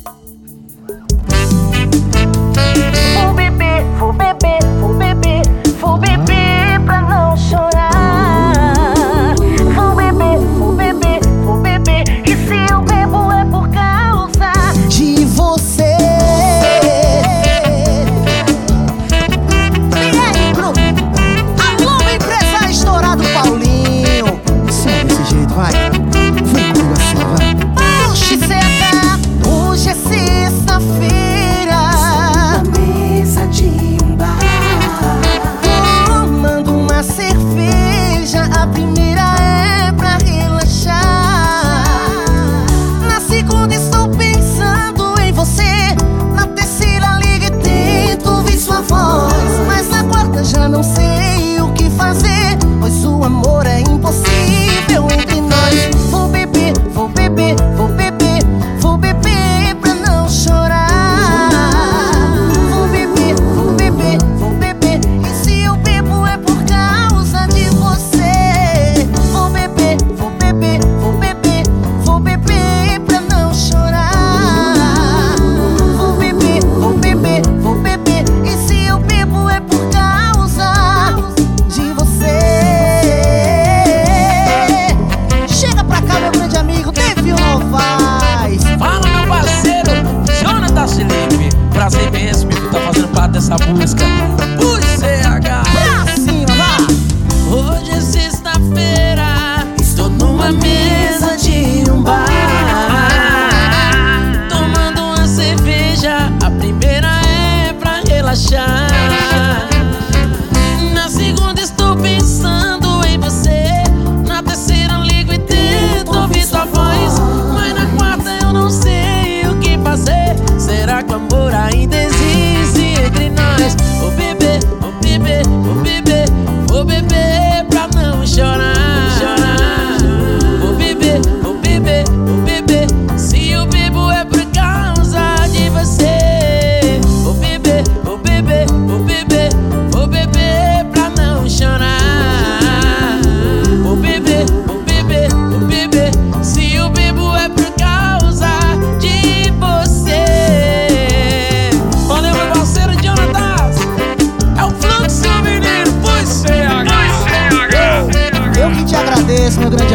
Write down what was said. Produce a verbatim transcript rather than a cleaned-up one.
Vou beber, vou beber, vou beber, vou beber pra não chorar. Vou beber, vou beber, vou beber, e se eu bebo é por causa de você. E aí, grupo? Alô, empresário estourado Paulinho. Só desse jeito, vai. Vem comigo assim, vai. Oxi, C H, hoje é sexta-feira, na mesa de um bar, tomando uma cerveja. A primeira é pra relaxar. Na segunda estou pensando em você. Na terceira ligo e tento ouvir sua voz. Mas na quarta já não sei o que fazer, pois o amor é impossível entre nós. Vou beber, vou beber, vou beber, vou beber pra não chorar. Vou beber, vou beber, vou beber, e se eu bebo é por causa de você. Vou beber, vou beber, vou beber, vou beber pra não chorar. Vou beber, vou beber, vou beber, e se eu bebo é por causa de você. Chega pra cá, meu grande amigo Devil Novaes. Fala, meu parceiro, Jonathan Felipe. Prazer imenso, me tá fazendo parte dessa música. Ui, C H. Pra cima, vá! Hoje é sexta-feira, estou numa mesa de um bar, tomando uma cerveja. A primeira é pra relaxar. Na segunda estou pensando em você. Na terceira ligo e tento ouvir sua voz. Mas na quarta eu não sei o que fazer. Será que o amor ainda existe entre nós? Vou beber, vou beber, vou beber, vou beber pra não chorar, chorar. Vou beber, vou beber, vou beber, se eu bebo é por causa de você. Vou beber, vou beber, vou beber, vou beber pra não chorar. Vou beber, vou beber, vou beber, se eu bebo é por causa de você. Valeu, meu parceiro Jonathan. É o fluxo, menino. Foi C H. Eu que te agradeço, meu grande